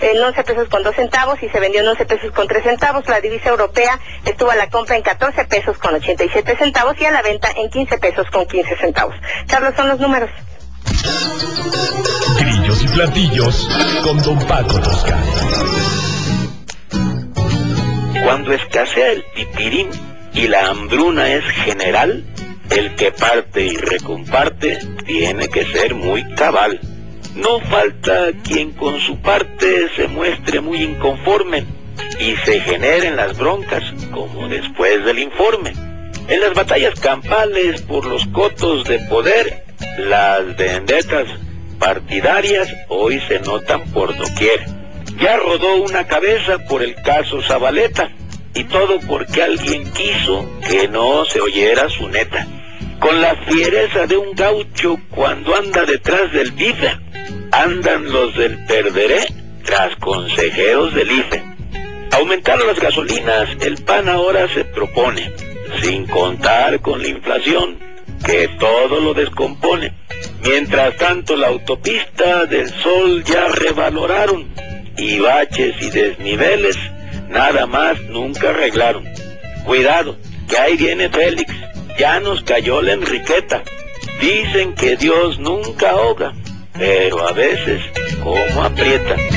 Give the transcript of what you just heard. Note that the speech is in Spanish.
en 11 pesos con 2 centavos y se vendió en 11 pesos con 3 centavos. La divisa europea estuvo a la compra en 14 pesos con 87 centavos y a la venta en 15 pesos con 15 centavos. Carlos, son los números. Grillos y platillos con don Paco Toscano. Cuando escasea el pipirín y la hambruna es general, el que parte y recomparte tiene que ser muy cabal. No falta quien con su parte se muestre muy inconforme y se generen las broncas como después del informe. En las batallas campales por los cotos de poder, las vendetas partidarias hoy se notan por doquier. Ya rodó una cabeza por el caso Zabaleta, y todo porque alguien quiso que no se oyera su neta. Con la fiereza de un gaucho cuando anda detrás del bife, andan los del perderé tras consejeros del IFE. Aumentar las gasolinas, el PAN ahora se propone, sin contar con la inflación, que todo lo descompone. Mientras tanto la autopista del Sol ya revaloraron, y baches y desniveles nada más nunca arreglaron. Cuidado, que ahí viene Félix, ya nos cayó la Enriqueta. Dicen que Dios nunca ahoga, pero a veces como aprieta.